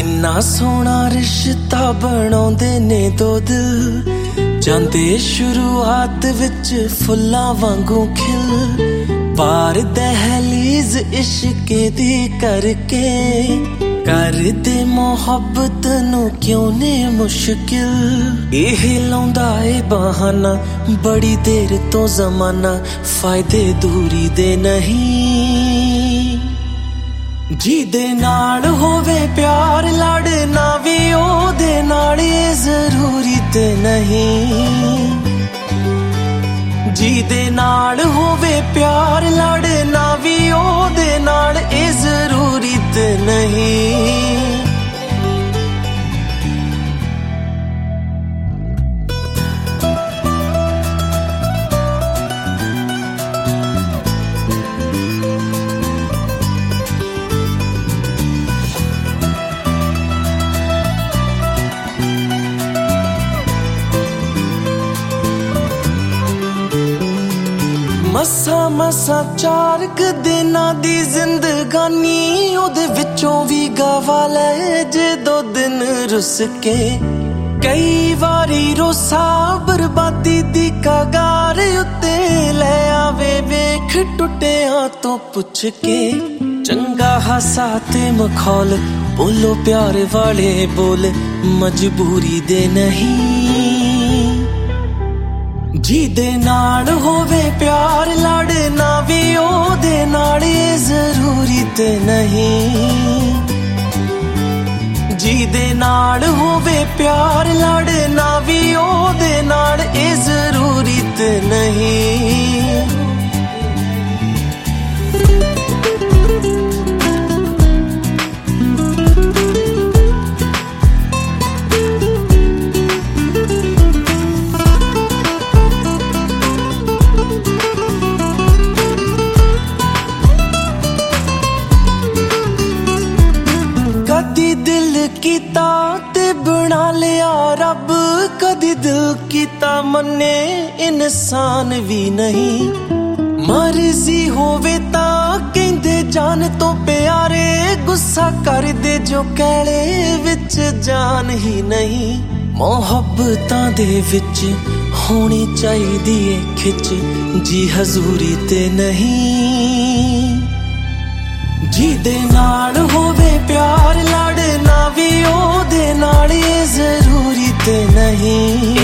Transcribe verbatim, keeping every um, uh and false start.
किन्ना सोहना रिश्ता बनाउंदे ने दो दिल, जांदे शुरुआत विच फुल्लां वांगू खिल। पार दहलीज इश्के दी करके कर दे मोहब्बत नू क्यों ने मुश्किल। एह लौंदा ए बहाना बड़ी देर तो जमाना, फायदे दूरी दे नहीं। जी दे नाल होवे प्यार लड़ना भी ओदे नाल जरूरी ते नहीं। जी दे नाल होवे प्यार लड़ना भी ओदे नाल ए जरूरी ते नहीं। मसा मसा चार क दिनां दी जिंदगानी, ओदे विचों भी गवा ले जे दो दिन रुस के। कई वारी रोसा बर्बादी दी कगार उत्ते ले आवे वेख टुटिया तो पुछ के। चंगा हासा ते मखौल बोलो प्यार वाले बोल, मजबूरी दे नहीं। जी दे नाल होवे प्यार लड़ना भी ओदे नाल जरूरी ते नहीं। जी दे नाल होवे प्यार लड़ना भी ओदे नाल जरूरी ते नहीं। कदी दिल कीता ते बना लिया रब, कदी दिल कीता मन्ने इंसान भी नहीं। मर्जी होवे ता कहंदे जान तो प्यारे, गुस्सा कर दे जो कहले विच जान ही नहीं। मोहब्बतां दे विच होनी चाहिदी ए खिच, जी हजूरी ते नहीं। जी दे नाल होवे प्यार लड़ना भी ओदे नाल जरूरी ते नहीं।